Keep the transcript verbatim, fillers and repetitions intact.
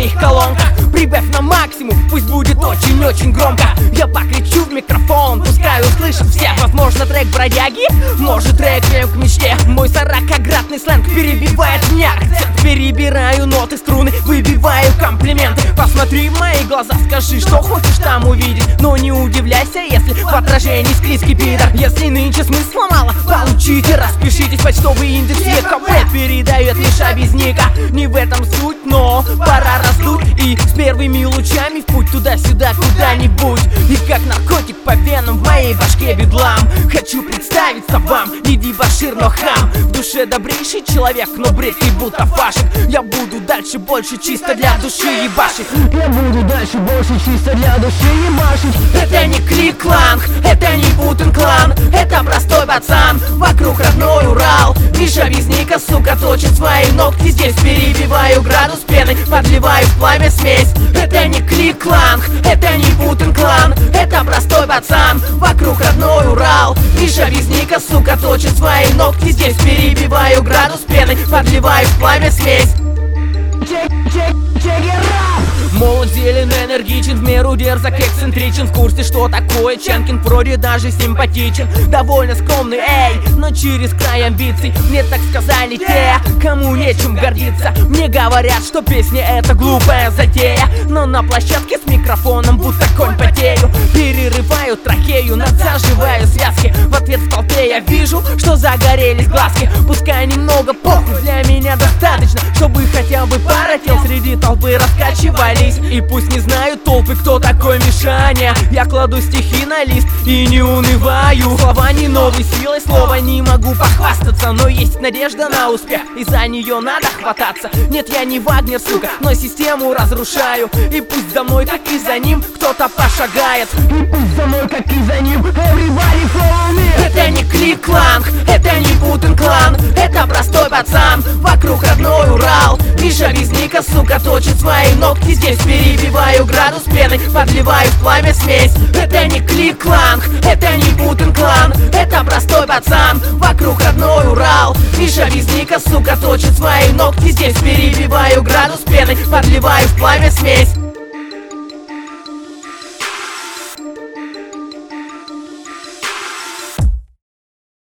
моих колонках. Прибавь на максимум, пусть будет очень-очень громко. Я покричу в микрофон, пускай услышат все. Возможно, трек бродяги, может трек к мечте. Мой сорокаградный сленг перебивает меня акцент. Перебираю ноты, струны, выбиваю комплименты. Посмотри в мои глаза, скажи, что хочешь там увидеть. Но не удивляйся, если в отражении склизкий пидор. Если нынче смысла мало, получите, распишитесь. Почтовый индекс ЕКП передает лишь обезника. Не в этом суть, но пора раздуть. И с первыми лучами в путь туда-сюда, куда-нибудь. И как наркотик по венам в моей башке бедлам. Хочу представиться вам, не дебошир, но хам. В душе добрейший человек, но бредкий будто фашик. Я буду дальше больше чисто для души ебашить. Я буду дальше больше чисто для души ебашить. Это не клик-кланг, это не Вутен-клан. Это простой пацан, вокруг родной Урал. Миша Визника, сука, точит свои ногти. Здесь перебиваю градус пены, подливаю в пламя смесь. Это не клик-кланг, это не Вутен-клан. Это простой пацан, вокруг родной Урал. Миша Визника, сука, точит свои ногти. Здесь перебиваю градус пены, подливаю в пламя смесь. Check, check, check it out. Молод, зелен, энергичен, в меру дерзок, эксцентричен. В курсе, что такое Ченкин, вроде даже симпатичен. Довольно скромный, эй, но через край амбиций. Мне так сказали те, кому нечем гордиться. Мне говорят, что песня это глупая затея. Но на площадке с микрофоном будто конь потею. Перерываю трахею, надсаживаю связки. В ответ в толпе я вижу, что загорелись глазки. Пускай немного похуй, для меня достаточно, чтобы хотя бы пара тел среди толпы раскачивались. И пусть не знают толпы, кто такой Мишаня. Я кладу стихи на лист и не унываю. Слова не новой силой, слова не могу похвастаться. Но есть надежда на успех, и за нее надо хвататься. Нет, я не Вагнер, сука, но систему разрушаю. И пусть за мной, как и за ним, кто-то пошагает. И пусть за мной, как и за ним, everybody follow me. Это не клик-кланг, это не Вутен-клан. Это простой пацан, вокруг родной Урал. Миша Визника, сука, точит свои ногти. Здесь перебиваю градус пены, подливаю в пламя смесь. Это не клик-кланг, это не Вутен-клан. Это простой пацан, вокруг родной Урал. Миша Визника, сука, точит свои ногти. Здесь перебиваю градус пены, подливаю в пламя смесь.